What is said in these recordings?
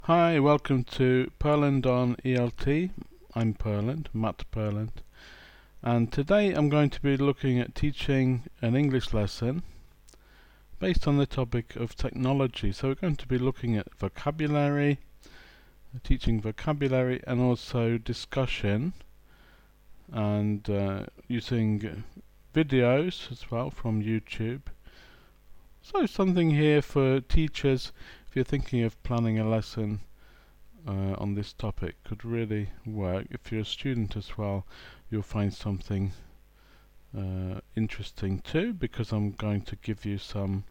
Hi, welcome to Perland on ELT. I'm Matt Perland, and today I'm going to be looking at teaching an English lesson based on the topic of technology. So we're going to be looking at vocabulary, teaching vocabulary, and also discussion, and using videos as well from YouTube. So something here for teachers if you're thinking of planning a lesson on this topic could really work. If you're a student as well, you'll find something interesting too, because I'm going to give you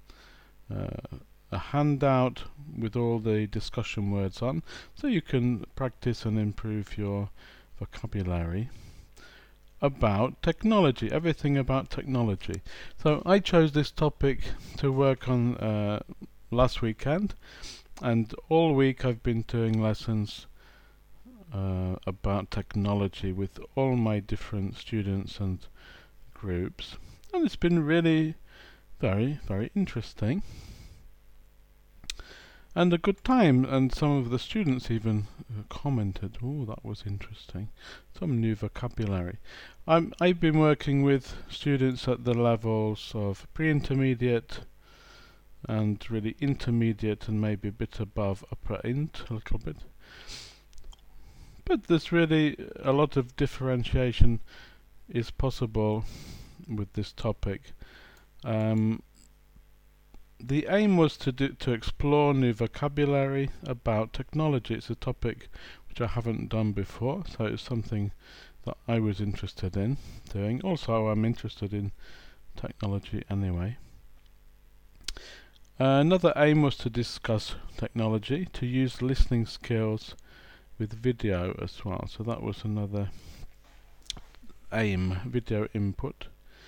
a handout with all the discussion words on, so you can practice and improve your vocabulary about technology, everything about technology. So I chose this topic to work on last weekend, and all week I've been doing lessons about technology with all my different students and groups, and it's been really very, very interesting and a good time. And some of the students even commented, "Oh, that was interesting, some new vocabulary." I've been working with students at the levels of pre-intermediate and really intermediate, and maybe a bit above upper int, a little bit. But there's really a lot of differentiation is possible with this topic. The aim was to explore new vocabulary about technology. It's a topic which I haven't done before, so it's something that I was interested in doing. Also, I'm interested in technology anyway. Another aim was to discuss technology, to use listening skills with video as well. So that was another aim, video input.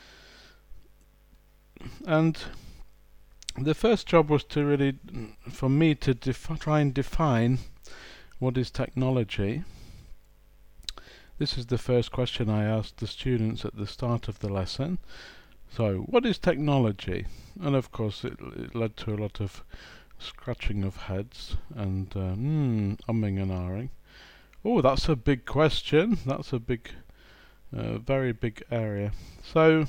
And the first job was to really, for me, to try and define what is technology. This is the first question I asked the students at the start of the lesson. So, what is technology? And of course it led to a lot of scratching of heads and umming and ahhing. Oh, that's a big question. That's a big, very big area. So,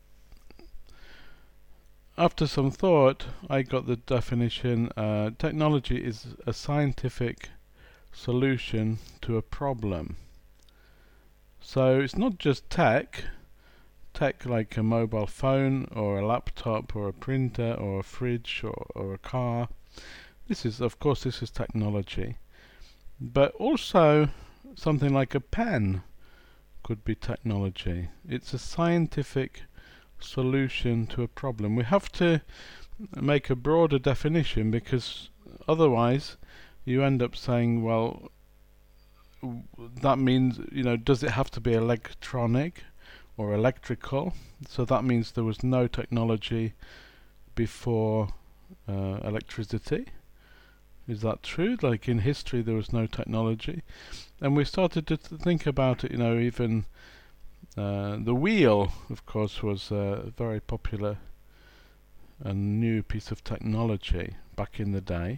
after some thought, I got the definition: technology is a scientific solution to a problem. So it's not just tech like a mobile phone or a laptop or a printer or a fridge or a car. This is technology. But also something like a pen could be technology. It's a scientific solution to a problem. We have to make a broader definition, because otherwise you end up saying, well, that means, does it have to be electronic or electrical? So that means there was no technology before electricity. Is that true? Like in history there was no technology. And we started to think about it, even the wheel, of course, was a very popular and new piece of technology back in the day.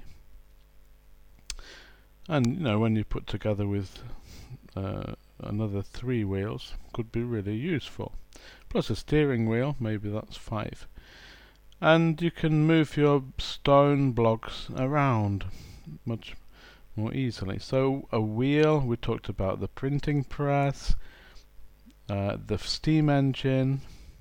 And when you put together with another 3 wheels, could be really useful. Plus a steering wheel, maybe that's 5. And you can move your stone blocks around much more easily. So a wheel, we talked about the printing press, the steam engine.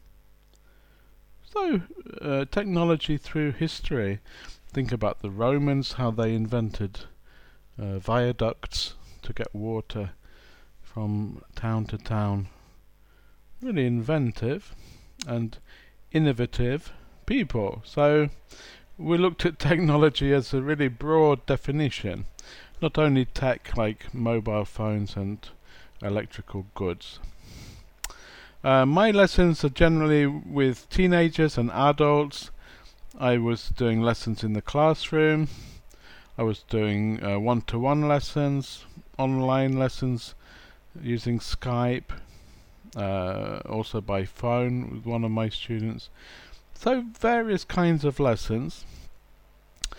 So technology through history. Think about the Romans, how they invented viaducts to get water from town to town. Really inventive and innovative people. So we looked at technology as a really broad definition, not only tech like mobile phones and electrical goods. My lessons are generally with teenagers and adults. I was doing lessons in the classroom. I was doing one-to-one lessons, online lessons using Skype, also by phone with one of my students. So various kinds of lessons.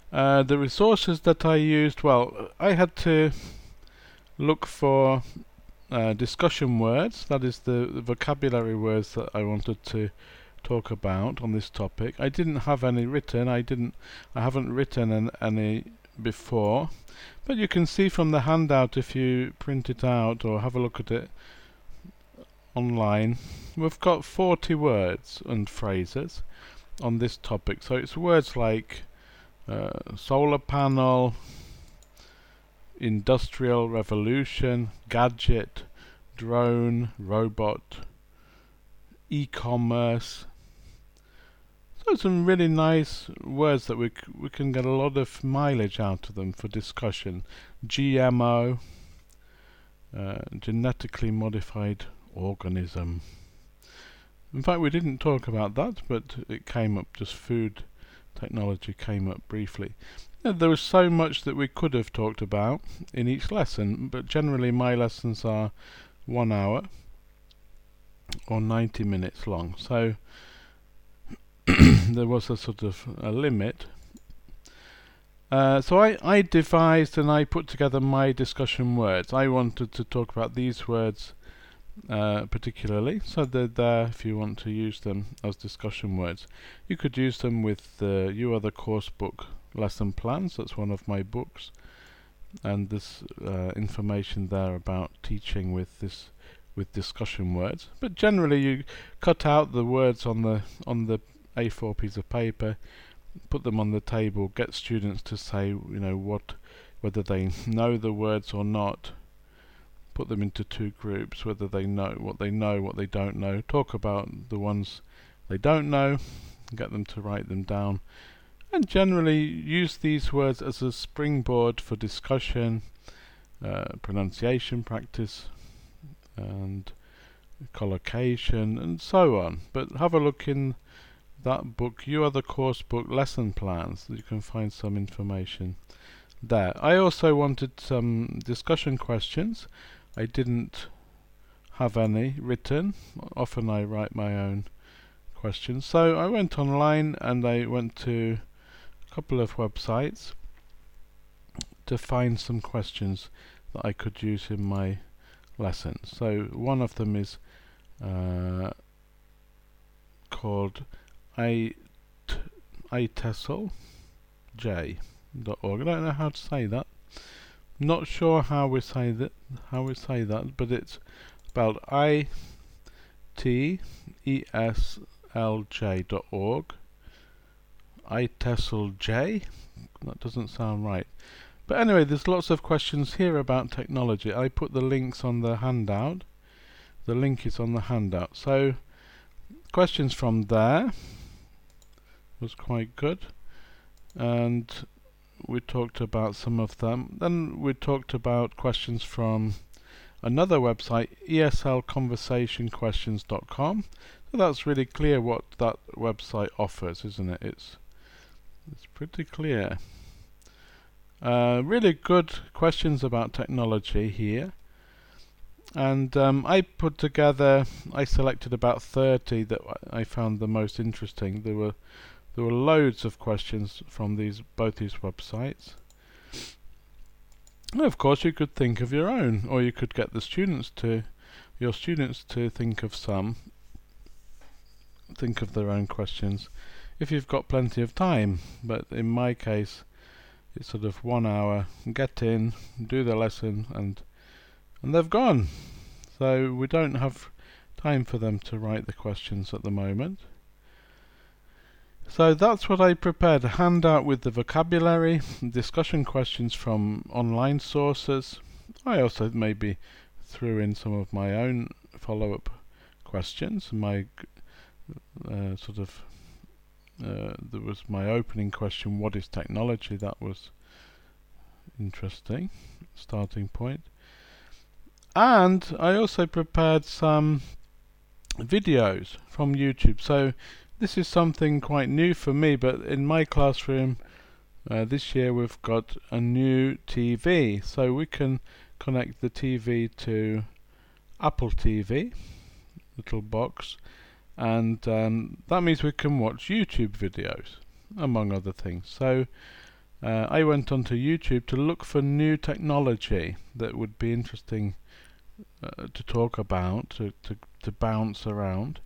The resources that I used, well, I had to look for discussion words, that is the vocabulary words that I wanted to talk about on this topic. I didn't have any written. I haven't written any before, but you can see from the handout, if you print it out or have a look at it online, we've got 40 words and phrases on this topic. So it's words like solar panel, industrial revolution, gadget, drone, robot, e-commerce. So some really nice words that we can get a lot of mileage out of them for discussion. GMO, genetically modified organism. In fact, we didn't talk about that, but it came up, just food technology came up briefly. There was so much that we could have talked about in each lesson, but generally my lessons are 1 hour or 90 minutes long, so there was a sort of a limit. So I devised and I put together my discussion words. I wanted to talk about these words particularly, so they're there if you want to use them as discussion words. You could use them with You Are the Course book lesson plans. That's one of my books, and there's information there about teaching with discussion words. But generally, you cut out the words on the A4 piece of paper, put them on the table, get students to say, whether they know the words or not. Put them into two groups, whether they know, what they don't know. Talk about the ones they don't know, get them to write them down, and generally use these words as a springboard for discussion, pronunciation practice, and collocation, and so on. But have a look in that book, You Are the Course book lesson plans. You can find some information there. I also wanted some discussion questions. I didn't have any written. Often I write my own questions. So I went online and I went to a couple of websites to find some questions that I could use in my lessons. So one of them is called itesselj.org. I don't know how to say that. Not sure how we say that, but it's spelled itesselj.org. itesselj. That doesn't sound right. But anyway, there's lots of questions here about technology. I put the links on the handout. The link is on the handout. So questions from there was quite good, and we talked about some of them. Then we talked about questions from another website, eslconversationquestions.com. So that's really clear what that website offers, isn't it? It's pretty clear. Really good questions about technology here. And I selected about 30 that I found the most interesting. There were loads of questions from both these websites. And of course, you could think of your own, or you could get your students to think of their own questions if you've got plenty of time. But in my case, it's sort of 1 hour, get in, do the lesson, and they've gone. So we don't have time for them to write the questions at the moment. So that's what I prepared, a handout with the vocabulary, discussion questions from online sources. I also maybe threw in some of my own follow-up questions. There was my opening question, what is technology? That was interesting, starting point. And I also prepared some videos from YouTube. So this is something quite new for me, but in my classroom this year we've got a new TV, so we can connect the TV to Apple TV, little box, and that means we can watch YouTube videos, among other things. So I went onto YouTube to look for new technology that would be interesting to talk about, to bounce around.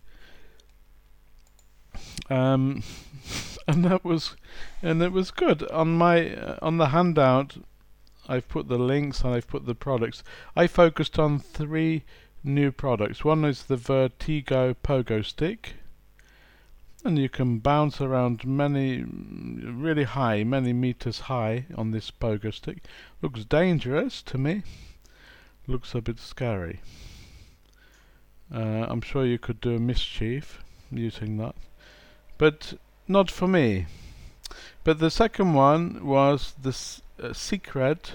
And it was good. On the handout, I've put the links and I've put the products. I focused on 3 new products. One is the Vertigo Pogo Stick, and you can bounce around really high, many meters high on this pogo stick. Looks dangerous to me. Looks a bit scary. I'm sure you could do a mischief using that, but not for me. But the second one was the Cicret,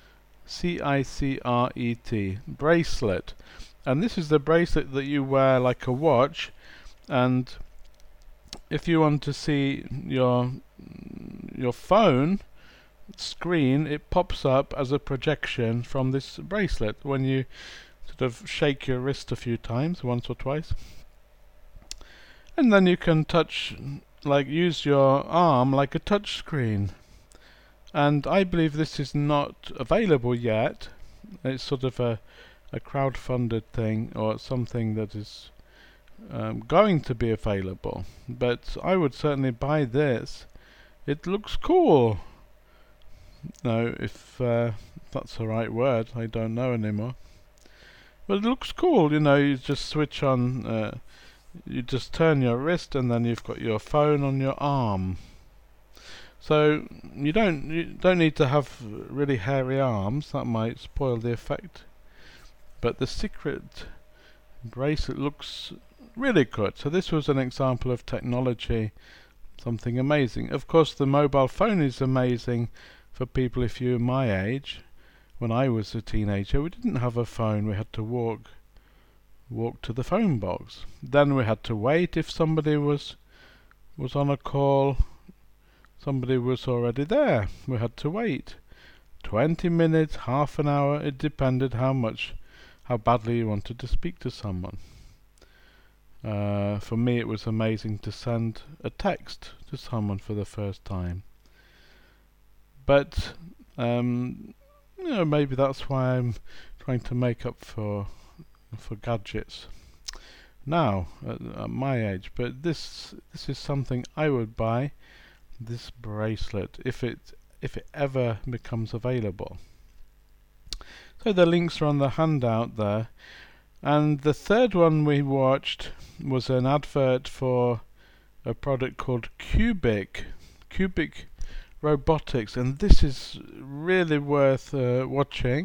C-I-C-R-E-T bracelet, and this is the bracelet that you wear like a watch, and if you want to see your phone screen, it pops up as a projection from this bracelet when you sort of shake your wrist a few times, once or twice, and then you can use your arm like a touch screen. And I believe this is not available yet. It's sort of a crowd-funded thing, or something that is going to be available. But I would certainly buy this. It looks cool. No, if that's the right word, I don't know anymore. But it looks cool. You just switch on. You just turn your wrist, and then you've got your phone on your arm. So you don't need to have really hairy arms. That might spoil the effect. But the Cicret bracelet looks really good. So this was an example of technology, something amazing. Of course, the mobile phone is amazing for people if you're my age. When I was a teenager, we didn't have a phone. We had to walk to the phone box. Then we had to wait if somebody was on a call. Somebody was already there. We had to wait 20 minutes, half an hour. It depended how badly you wanted to speak to someone. For me, it was amazing to send a text to someone for the first time. But maybe that's why I'm trying to make up for gadgets now at my age. But this is something I would buy. This bracelet, if it ever becomes available. So the links are on the handout there. And the third one we watched was an advert for a product called Cubic Robotics, and this is really worth watching.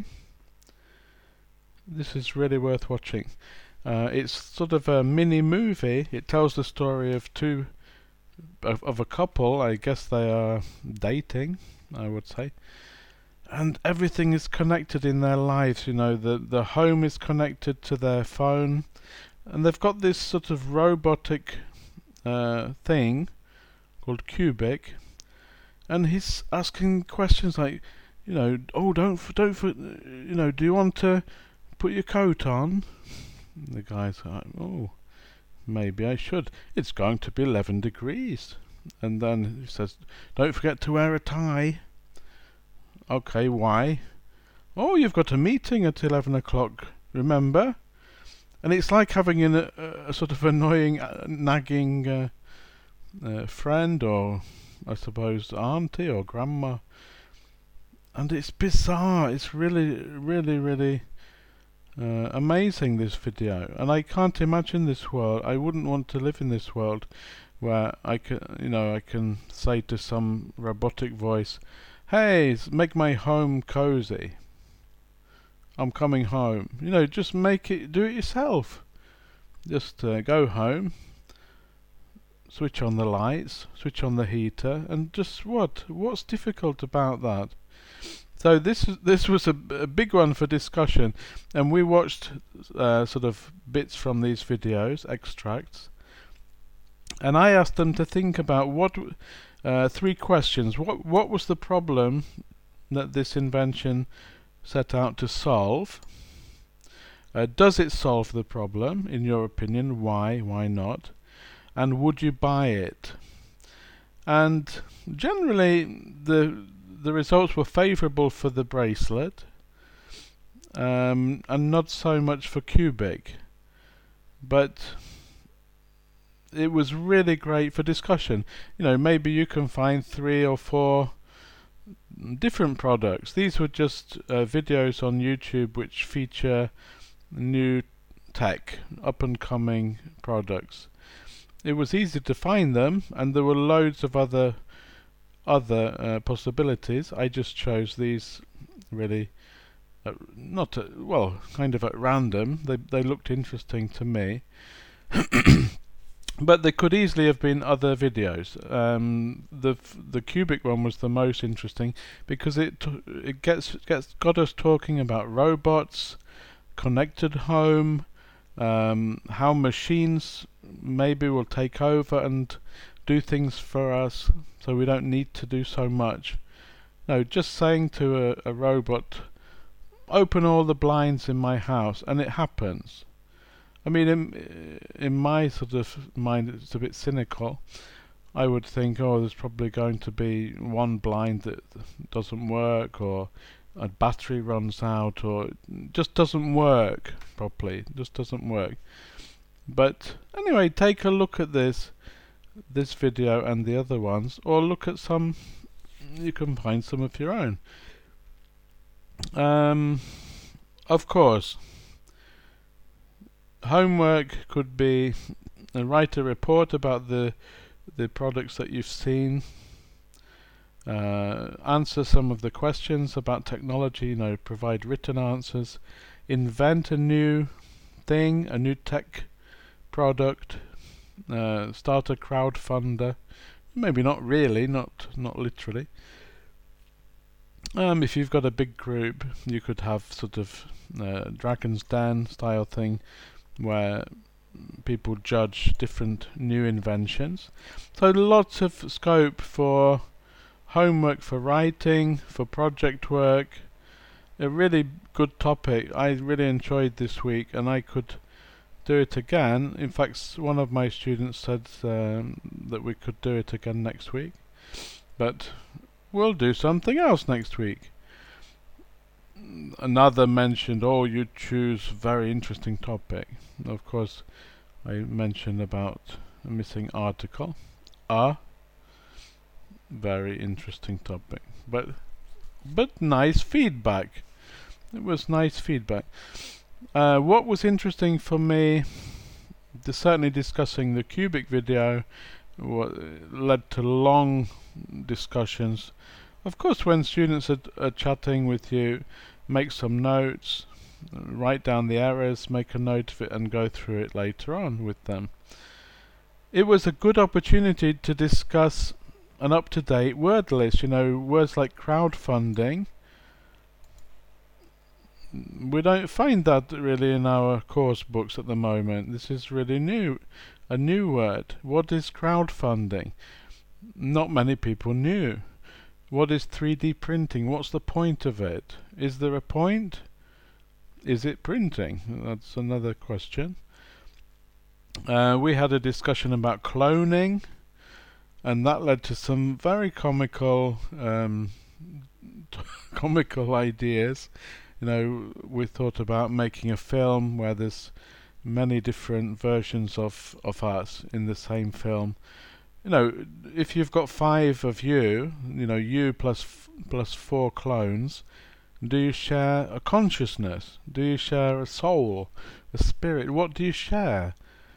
This is really worth watching. It's sort of a mini movie. It tells the story of a couple. I guess they are dating, I would say, and everything is connected in their lives. The home is connected to their phone, and they've got this sort of robotic thing called Cubic, and he's asking questions like, oh, do you want to put your coat on? And the guy's like, oh, maybe I should. It's going to be 11 degrees. And then he says, don't forget to wear a tie. Okay, why? Oh, you've got a meeting at 11 o'clock, remember? And it's like having a sort of annoying, nagging friend, or I suppose auntie or grandma. And it's bizarre. It's really, really, really amazing, this video. And I can't imagine this world. I wouldn't want to live in this world where I can say to some robotic voice, hey, make my home cozy. I'm coming home. Just do it yourself. Just go home, switch on the lights, switch on the heater, and just what's difficult about that? So this was a big one for discussion, and we watched sort of bits from these videos, extracts, and I asked them to think about 3 questions. What was the problem that this invention set out to solve? Does it solve the problem, in your opinion? Why not? And would you buy it? And generally, the results were favourable for the bracelet, and not so much for cubic. But it was really great for discussion. Maybe you can find 3 or 4 different products. These were just videos on YouTube which feature new tech, up and coming products. It was easy to find them, and there were loads of other possibilities. I just chose these really kind of at random. They looked interesting to me. But there could easily have been other videos. The cubic one was the most interesting because it got us talking about robots, connected home, how machines maybe will take over and do things for us, so we don't need to do so much. No, just saying to a robot, open all the blinds in my house, and it happens. I mean, in my sort of mind, it's a bit cynical. I would think, there's probably going to be one blind that doesn't work, or a battery runs out, or just doesn't work properly. Just doesn't work. But anyway, take a look at this video and the other ones, or look at some. You can find some of your own. Of course, homework could be write a report about the products that you've seen, answer some of the questions about technology, provide written answers, invent a new thing, a new tech product, start a crowdfunder. Maybe not really, not literally. If you've got a big group, you could have sort of Dragon's Den style thing where people judge different new inventions. So lots of scope for homework, for writing, for project work. A really good topic. I really enjoyed this week, and I could do it again. In fact, one of my students said that we could do it again next week, but we'll do something else next week. Another mentioned, you choose very interesting topic. Of course, I mentioned about a missing article. Very interesting topic, but nice feedback. It was nice feedback. What was interesting for me, certainly discussing the cubic video, led to long discussions. Of course, when students are chatting with you, make some notes, write down the errors, make a note of it, and go through it later on with them. It was a good opportunity to discuss an up-to-date word list. Words like crowdfunding. We don't find that really in our course books at the moment. This is really new, a new word. What is crowdfunding? Not many people knew. What is 3D printing? What's the point of it? Is there a point? Is it printing? That's another question. We had a discussion about cloning, and that led to some very comical ideas. We thought about making a film where there's many different versions of us in the same film. If you've got 5 of you, you plus 4 clones, do you share a consciousness? Do you share a soul, a spirit? What do you share?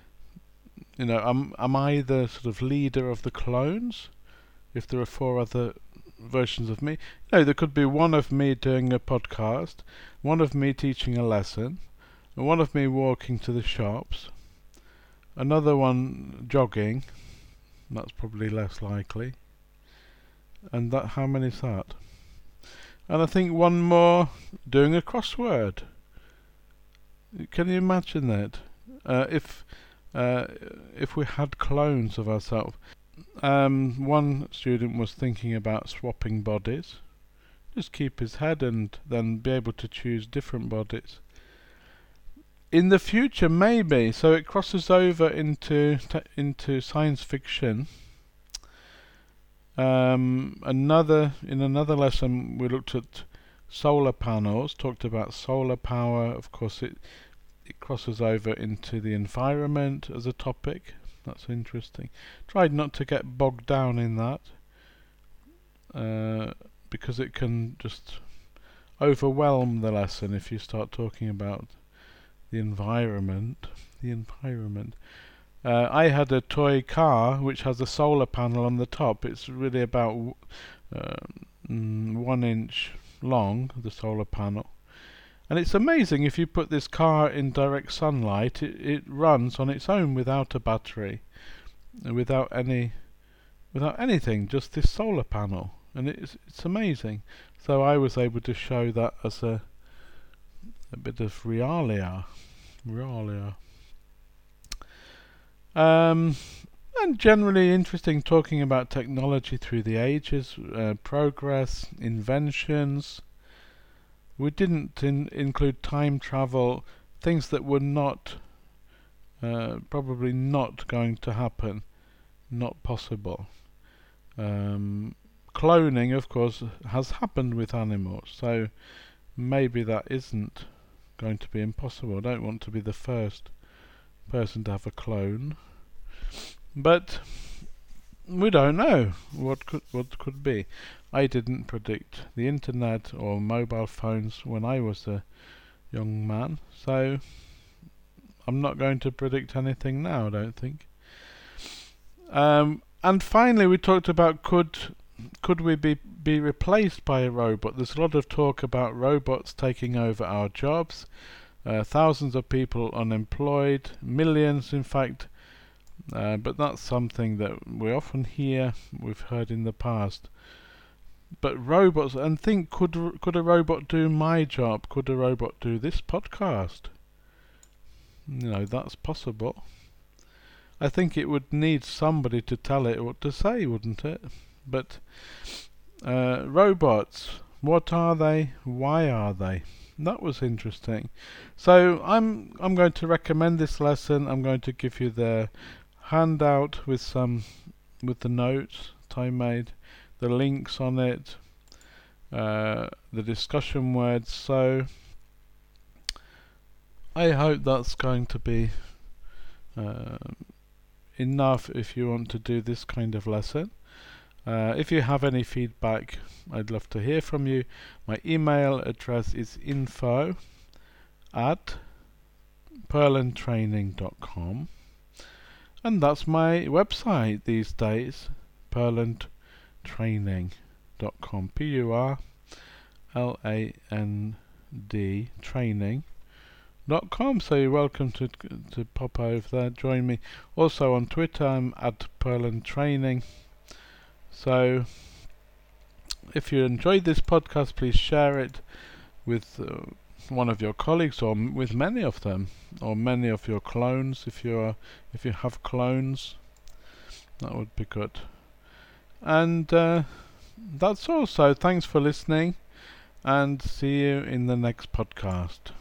Am I the sort of leader of the clones? If there are 4 other versions of me, there could be one of me doing a podcast, one of me teaching a lesson, and one of me walking to the shops, another one jogging. That's probably less likely. And how many is that? And I think one more doing a crossword. Can you imagine that? If we had clones of ourselves. One student was thinking about swapping bodies. Just keep his head and then be able to choose different bodies. In the future, maybe, so it crosses over into science fiction. In another lesson we looked at solar panels, talked about solar power. Of course it crosses over into the environment as a topic. That's interesting. Tried not to get bogged down in that, because it can just overwhelm the lesson if you start talking about the environment. I had a toy car which has a solar panel on the top. It's really about 1 inch long, the solar panel. And it's amazing, if you put this car in direct sunlight, it runs on its own without a battery, without anything, just this solar panel. And it's amazing. So I was able to show that as a bit of realia. And generally interesting, talking about technology through the ages, progress, inventions. We didn't include time travel, things that were not, probably not going to happen, not possible. Cloning, of course, has happened with animals, so maybe that isn't going to be impossible. I don't want to be the first person to have a clone, but we don't know what could be. I didn't predict the internet or mobile phones when I was a young man, so I'm not going to predict anything now, I don't think. And finally we talked about could we be replaced by a robot. There's a lot of talk about robots taking over our jobs, thousands of people unemployed, millions in fact, but that's something that we often hear, we've heard in the past. But robots, and think, could a robot do my job? Could a robot do this podcast? That's possible. I think it would need somebody to tell it what to say, wouldn't it? But robots, what are they? Why are they? That was interesting. So I'm going to recommend this lesson. I'm going to give you the handout with the notes that I made, the links on it, the discussion words. So I hope that's going to be enough if you want to do this kind of lesson. If you have any feedback, I'd love to hear from you. My email address is info@purlandtraining.com, and that's my website these days, purlandtraining.com, PURLAND training.com. So you're welcome to pop over there, join me. Also on Twitter, I'm @purlandtraining. So if you enjoyed this podcast, please share it with one of your colleagues, or with many of them, or many of your clones. If you have clones, that would be good. And that's all. So thanks for listening, and see you in the next podcast.